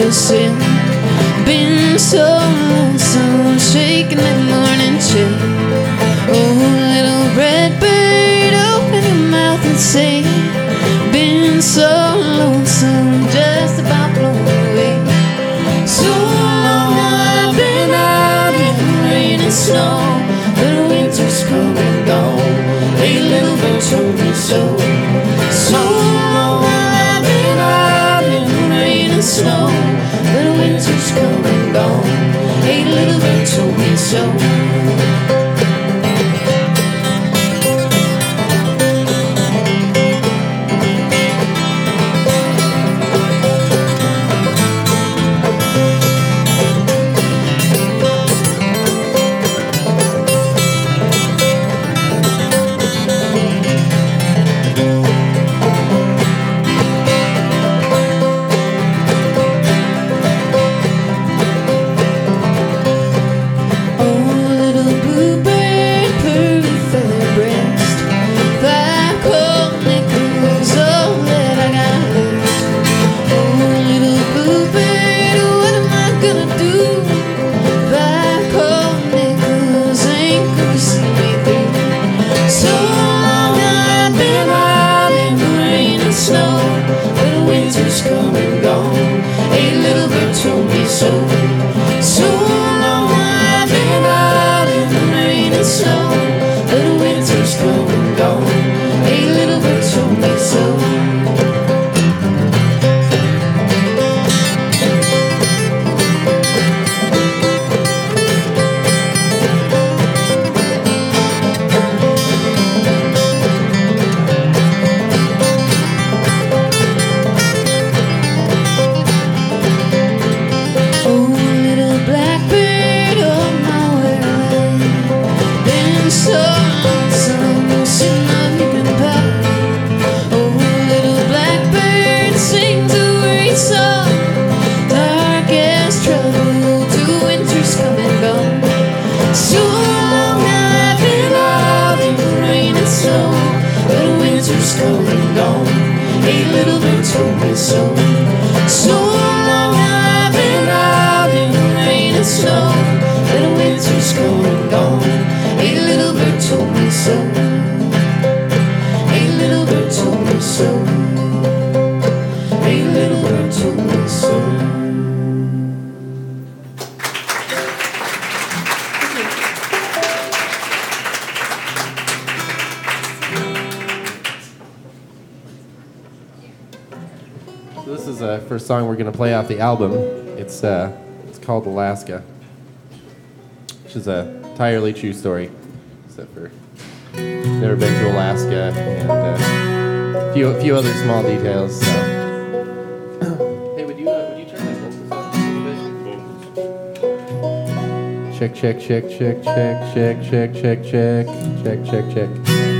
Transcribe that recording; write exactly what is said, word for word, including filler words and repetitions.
for sin. Been so lonesome, shaking that morning chill. Oh, little red bird, open your mouth and say, been so lonesome, just about blown away. So long I've been out in the rain and snow, but winter's come and gone. Hey, little bird told me so. So long I've been out in the rain and snow, but winter's come and gone. Hey, little bird told me so. This is the first song we're going to play off the album. It's uh, it's called Alaska, which is a entirely true story, except for never been to Alaska and uh, a few a few other small details. So, hey, would you uh, would you turn that vocals up a little bit? Check check check check check check check check check check check check.